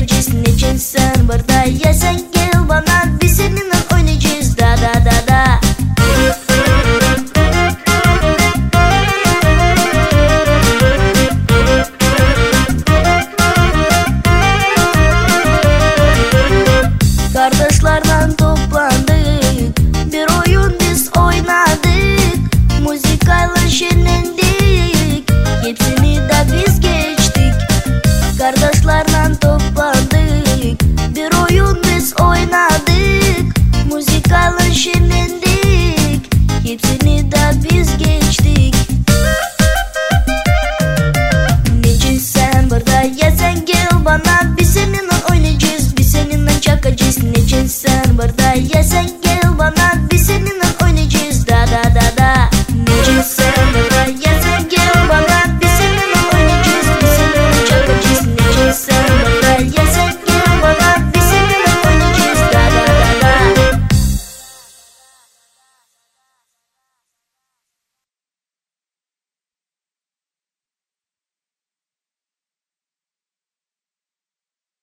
çakacağız. Niçin sen burada ya, sen gel bana, biz seninle oynayacağız. Da da da da. Kardeşlerden toplandık, bir oyun biz oynadık. Müzikayla şenlendik, hepsini de biz geçtik. Kardeşlerden toplandık, bir oyun biz oynadık. Müzikayla şenlendik, hepsini de biz geçtik. Niçin sen burada ya, sen gel bana, biz seninle oynayacağız, biz seninle çakacağız. Niçin sen burada ya, sen gel bana, biz seninle